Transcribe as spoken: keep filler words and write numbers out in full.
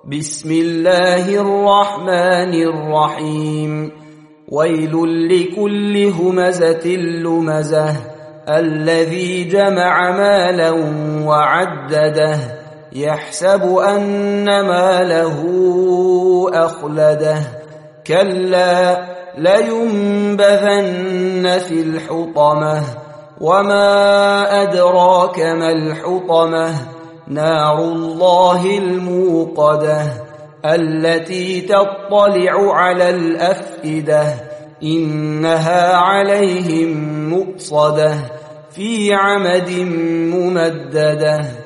بسم الله الرحمن الرحيم ويل لكل همزة لمزة الذي جمع مالا وعدده يحسب أن ماله أخلده كلا لينبذن في الحطمة وما أدراك ما الحطمة نار الله الموقدة التي تطلع على الأفئدة إنها عليهم مؤصدة في عمد ممددة.